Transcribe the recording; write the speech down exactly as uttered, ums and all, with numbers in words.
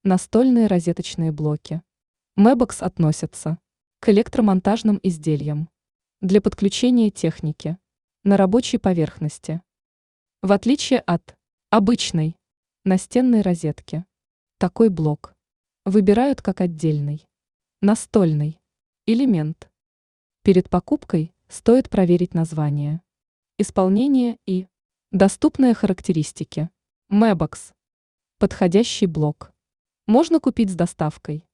Настольные розеточные блоки. Мэбокс относятся к электромонтажным изделиям для подключения техники на рабочей поверхности. В отличие от обычной настенной розетки, такой блок выбирают как отдельный настольный элемент. Перед покупкой стоит проверить название, исполнение и доступные характеристики. Мэбокс. Подходящий блок можно купить с доставкой.